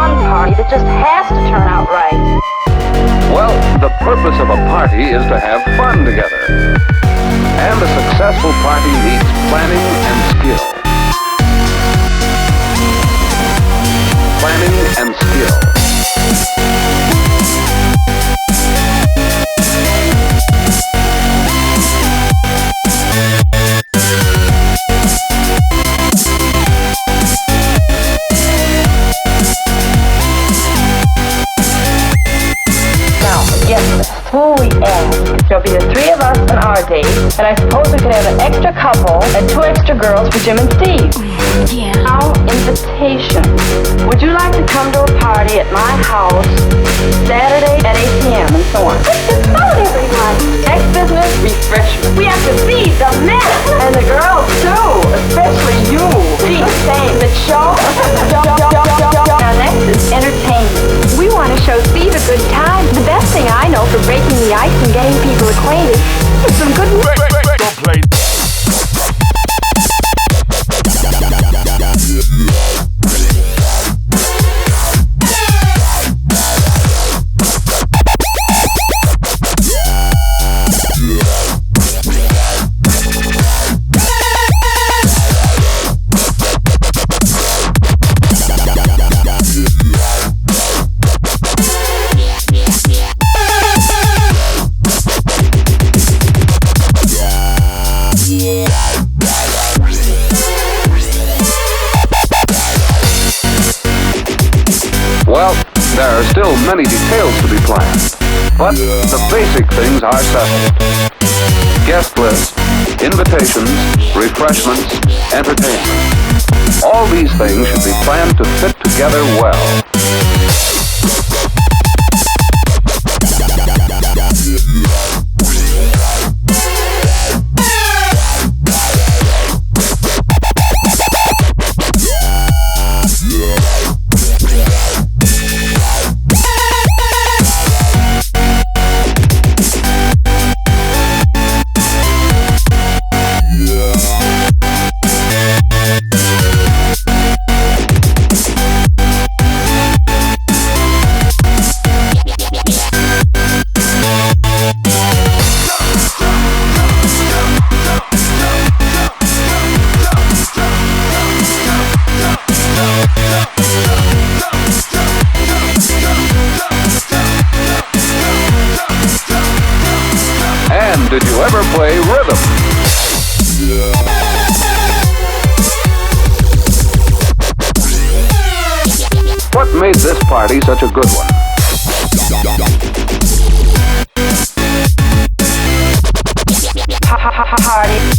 fun party that just has to turn out right. Well, the purpose of a party is to have fun together. And a successful party needs planning and skill. Planning and skill. Who we ask. There'll be the three of us on our date, and I suppose we could have an extra couple and two extra girls for Jim and Steve. Yeah. Our invitation. Would you like to come to a party at my house Saturday at 8 p.m. and so on? It's fun, everyone. Next business, refreshment. We have to feed the men and the girls too, especially you. Gee, same. The show. Now next is entertainment. We want to show Steve a good time. The best thing I know for breaking the ice and getting people acquainted is some good Don't play. Well, there are still many details to be planned, but the basic things are settled. Guest list, invitations, refreshments, entertainment. All these things should be planned to fit together well. And did you ever play rhythm? What made this party such a good one? Party.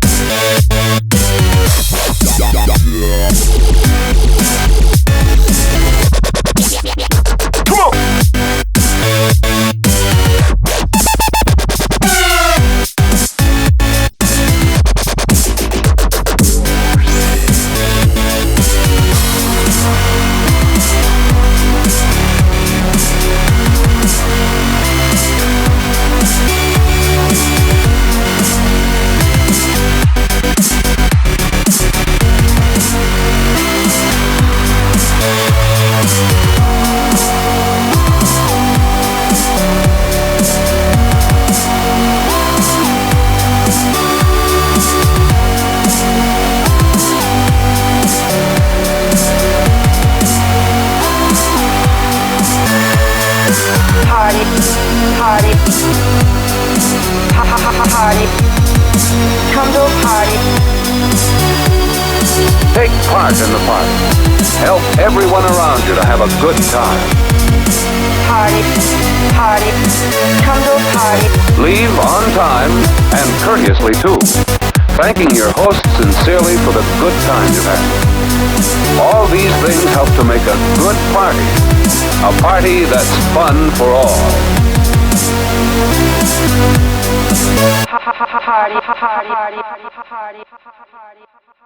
Party. Party. Come to a party. Take part in the party. Help everyone around you to have a good time. Party. Come to a party. Leave on time and courteously too, thanking your host sincerely for the good time you've had. All these things help to make a good party. A party that's fun for all. Party.